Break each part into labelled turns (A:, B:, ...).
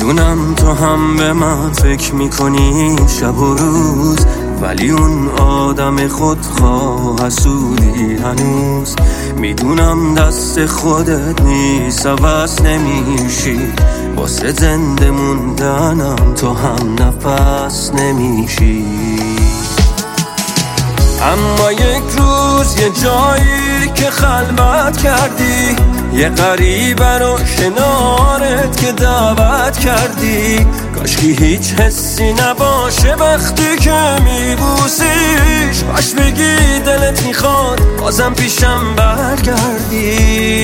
A: میدونم تو هم به من فکر میکنی شب و روز، ولی اون آدم خودخواه حسودی هنوز. میدونم دست خودت نیست، عوض نمیشی، واسه زنده موندنم تو هم نفس نمیشی. اما یک روز یه جایی که خلوت کردی، یه غریبه رو کنارت که دعوت کردی، کاشکی هیچ حسی نباشه وقتی که میبوسیش، باش بگی دلت میخواد بازم پیشم برگردی.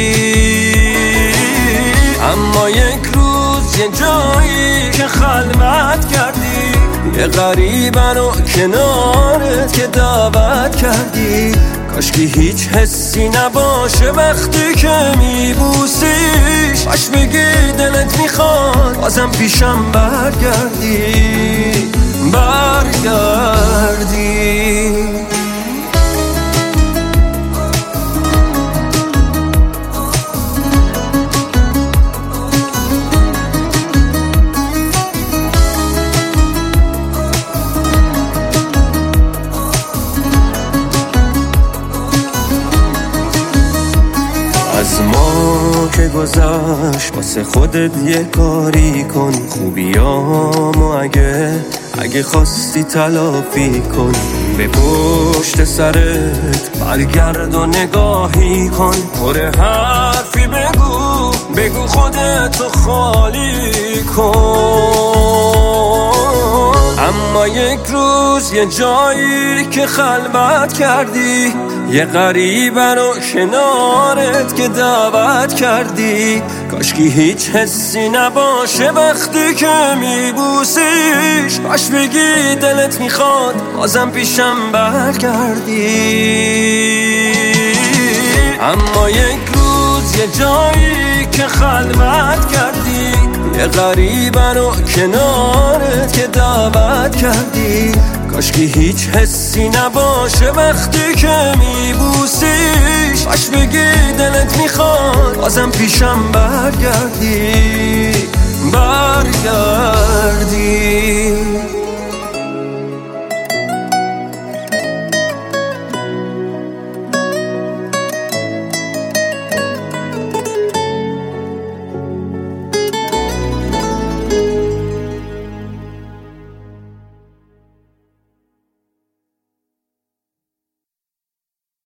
A: اما یک روز یه جایی که خلوت کردی، یه غریبه رو کنارت که دعوت کردی، کاشکی هیچ حسی نباشه وقتی که میبوسیش، باش بگی دلت میخواد بازم پیشم برگردی. از ما که گذشت واسه خودت یه کاری کن، خوبیامو اگه خواستی تلافی کن. به پشت سرت برگرد و نگاهی کن، پر حرفی بگو خودتو خالی کن. اما یک روز یه جایی که خلوت کردی، یه غریبه رو کنارت که دعوت کردی، کاشکی هیچ حسی نباشه وقتی که میبوسیش، باش بگی دلت میخواد بازم پیشم برگردی. اما یک روز یه جایی که خلوت کردی، یه غریبه رو کنارت که دعوت کردی، کاشکی هیچ حسی نباشه وقتی که میبوسیش، باش بگی دلت میخواد بازم پیشم برگردی.